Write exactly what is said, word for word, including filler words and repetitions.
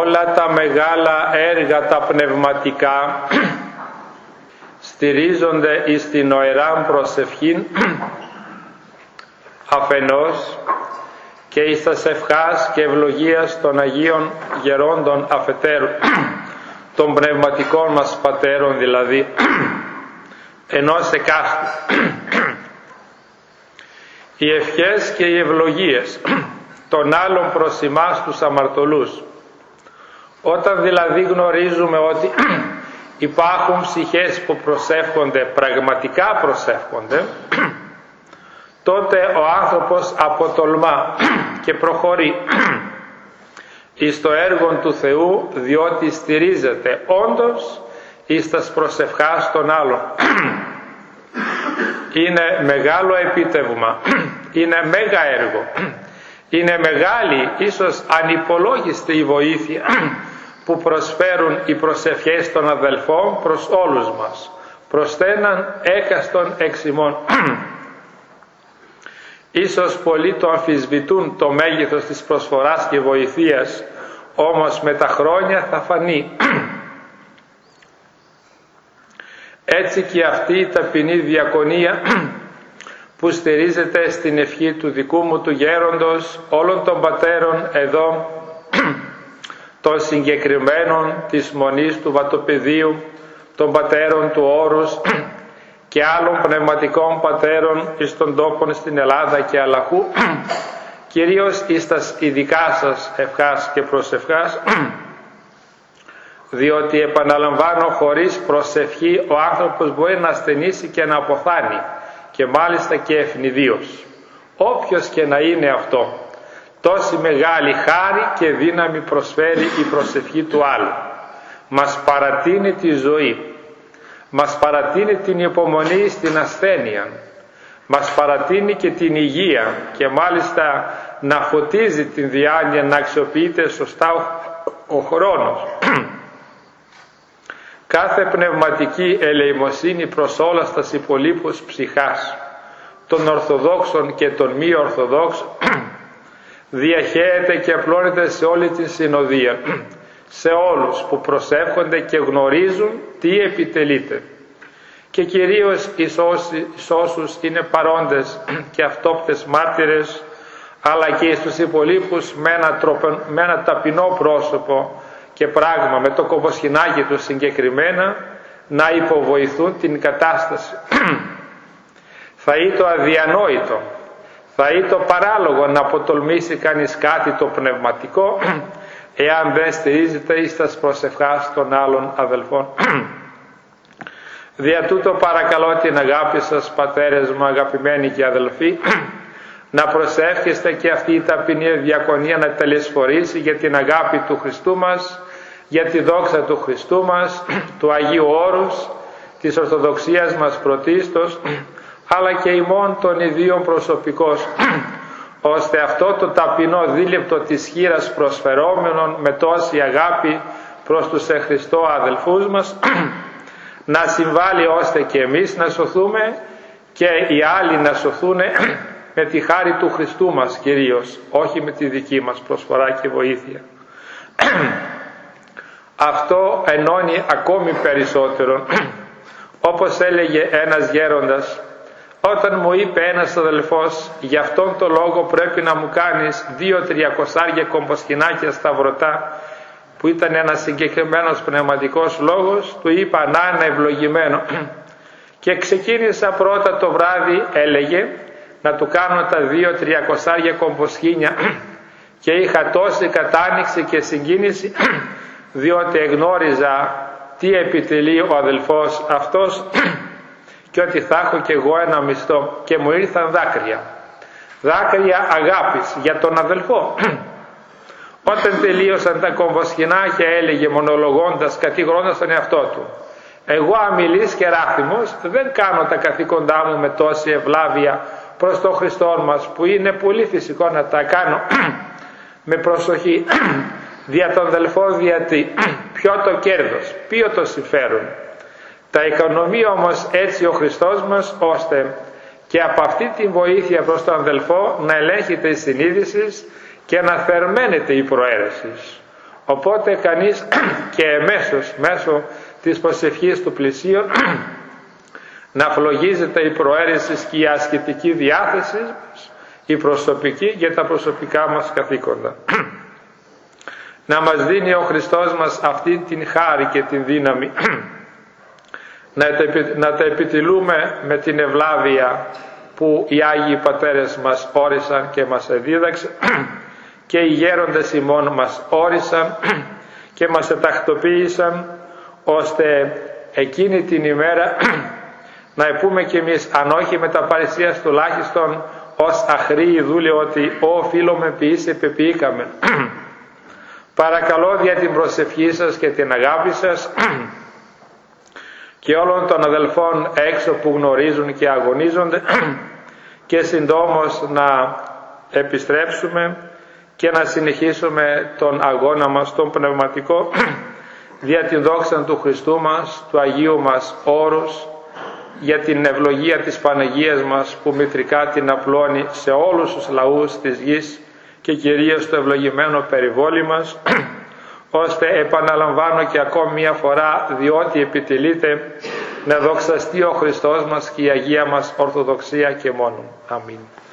όλα τα μεγάλα έργα τα πνευματικά στηρίζονται εις την οεράν προσευχήν αφενός και εις τας ευχάς και ευλογίας των Αγίων Γερόντων αφετέρου, των πνευματικών μας πατέρων δηλαδή, ενός εκάστου. Οι ευχές και οι ευλογίες των άλλων προς εμάς τους αμαρτωλούς. Όταν δηλαδή γνωρίζουμε ότι υπάρχουν ψυχές που προσεύχονται, πραγματικά προσεύχονται, τότε ο άνθρωπος αποτολμά και προχωρεί εις το έργο του Θεού, διότι στηρίζεται όντως εις τας προσευχάς των άλλων. Είναι μεγάλο επίτευγμα, είναι μέγα έργο, είναι μεγάλη, ίσως ανυπολόγιστη η βοήθεια που προσφέρουν οι προσευχές των αδελφών προς όλους μας, προς έναν έκαστον εξ ημών. Ίσως πολλοί το αμφισβητούν το μέγεθος της προσφοράς και βοηθείας, όμως με τα χρόνια θα φανεί. Έτσι και αυτή η ταπεινή διακονία που στηρίζεται στην ευχή του δικού μου του γέροντος, όλων των πατέρων εδώ, των συγκεκριμένων της Μονής του Βατοπεδίου, των πατέρων του Όρους και άλλων πνευματικών πατέρων εις των τόπων στην Ελλάδα και αλλαχού, κυρίως εις τας ειδικά σας ευχάς και προσευχάς, διότι επαναλαμβάνω, χωρίς προσευχή ο άνθρωπος μπορεί να ασθενήσει και να αποθάνει, και μάλιστα και ευνηδίως. Όποιος και να είναι αυτό, τόση μεγάλη χάρη και δύναμη προσφέρει η προσευχή του άλλου. Μας παρατείνει τη ζωή, μας παρατείνει την υπομονή στην ασθένεια, μας παρατείνει και την υγεία, και μάλιστα να φωτίζει την διάνοια, να αξιοποιείται σωστά ο, ο χρόνος. Κάθε πνευματική ελεημοσύνη προς όλα στας υπολείπους ψυχάς, των Ορθοδόξων και των μη Ορθοδόξων, διαχέεται και απλώνεται σε όλη την συνοδεία, σε όλους που προσεύχονται και γνωρίζουν τι επιτελείται, και κυρίως εις όσους είναι παρόντες και αυτόπτες μάρτυρες, αλλά και στους υπολείπους με ένα, τροπο, με ένα ταπεινό πρόσωπο και πράγμα, με το κομποσχοινάκι του συγκεκριμένα, να υποβοηθούν την κατάσταση. Θα είναι το αδιανόητο, θα είναι το παράλογο να αποτολμήσει κανείς κάτι το πνευματικό, εάν δεν στηρίζεται εις τας προσευχάς των άλλων αδελφών. Δια τούτο παρακαλώ την αγάπη σας, πατέρες μου αγαπημένοι και αδελφοί, να προσεύχεστε και αυτή η ταπεινή διακονία να τελεσφορήσει για την αγάπη του Χριστού μας, για τη δόξα του Χριστού μας, του Αγίου Όρους, της Ορθοδοξίας μας πρωτίστως, αλλά και ημών των ιδίων προσωπικώς, ώστε αυτό το ταπεινό δίλεπτο της χήρας προσφερόμενον με τόση αγάπη προς τους εν Χριστώ αδελφούς μας, να συμβάλλει ώστε και εμείς να σωθούμε και οι άλλοι να σωθούν με τη χάρη του Χριστού μας κυρίως, όχι με τη δική μας προσφορά και βοήθεια. Αυτό ενώνει ακόμη περισσότερο. Όπως έλεγε ένας γέροντας, όταν μου είπε ένας αδελφός, για αυτόν τον λόγο πρέπει να μου κάνεις δύο τριακοσάρια κομποσχοινάκια σταυρωτά, που ήταν ένας συγκεκριμένος πνευματικός λόγος, του είπα να είναι ευλογημένο. Και ξεκίνησα πρώτα το βράδυ, έλεγε, να του κάνω τα δύο τριακοσάρια κομποσχήνια, και είχα τόση κατάνοιξη και συγκίνηση, διότι εγνώριζα τι επιτελεί ο αδελφός αυτός και ότι θα έχω και εγώ ένα μισθό, και μου ήρθαν δάκρυα, δάκρυα αγάπης για τον αδελφό. Όταν τελείωσαν τα κομβοσχοινάκια, έλεγε μονολογώντας, κατηγορώντας τον εαυτό του, εγώ αμιλής και ράθιμος δεν κάνω τα καθήκοντά μου με τόση ευλάβεια προς τον Χριστό μας, που είναι πολύ φυσικό να τα κάνω με προσοχή, δια τον αδελφό, διατί ποιο το κέρδος, ποιο το συμφέρον. Τα οικονομεί όμως έτσι ο Χριστός μας, ώστε και από αυτή την βοήθεια προς τον αδελφό να ελέγχεται η συνείδηση και να θερμαίνεται η προαίρεση. Οπότε κανείς και εμέσως μέσω της προσευχής του πλησίον να φλογίζεται η προαίρεση και η ασκητική διάθεση, η προσωπική για τα προσωπικά μας καθήκοντα. Να μας δίνει ο Χριστός μας αυτή την χάρη και την δύναμη να τα επιτελούμε με την ευλάβεια που οι Άγιοι Πατέρες μας όρισαν και μας εδίδαξαν και οι γέροντες ημών μας όρισαν και μας ετακτοποίησαν, ώστε εκείνη την ημέρα να πούμε κι εμείς, αν όχι με τα παρησίας τουλάχιστον ως αχρήοι δούλοι, ότι «Ω φίλο με ποιείς επεποιήκαμε». Παρακαλώ δια την προσευχή σας και την αγάπη σας και όλων των αδελφών έξω που γνωρίζουν και αγωνίζονται και συντόμως να επιστρέψουμε και να συνεχίσουμε τον αγώνα μας, τον πνευματικό, δια την δόξα του Χριστού μας, του Αγίου μας όρους, για την ευλογία της Παναγίας μας που μητρικά την απλώνει σε όλους τους λαούς της γης και κυρίως το ευλογημένο περιβόλι μας, ώστε επαναλαμβάνω και ακόμη μία φορά, διότι επιτελείται, να δοξαστεί ο Χριστός μας και η Αγία μας Ορθοδοξία και μόνο. Αμήν.